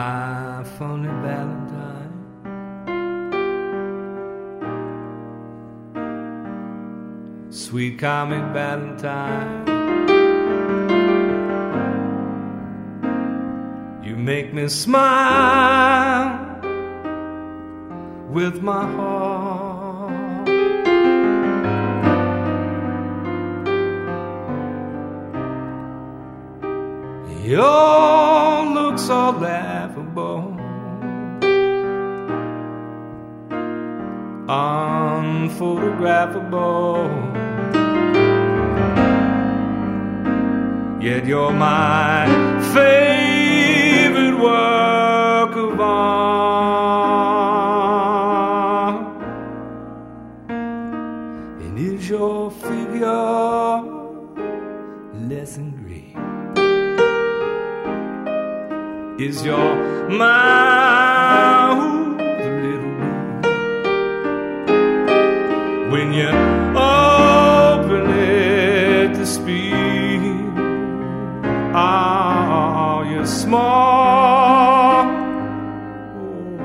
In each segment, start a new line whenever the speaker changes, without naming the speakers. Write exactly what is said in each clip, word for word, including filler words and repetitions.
my funny Valentine. Sweet comic Valentine, you make me smile with my heart. Your looks are laughable, unphotographable, yet you're my favorite work of art. And is your figure less than great? Is your mouth a little weak when you open it to speak? Are you small? Oh.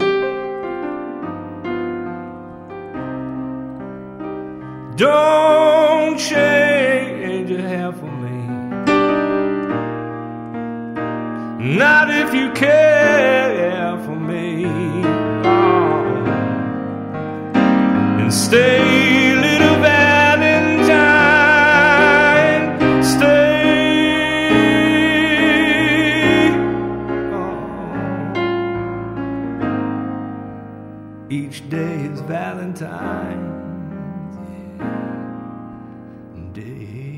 Don't change your hair for me, not if you care for me. Oh. And stay, little Valentine, stay. Oh. Each day is Valentine's Day.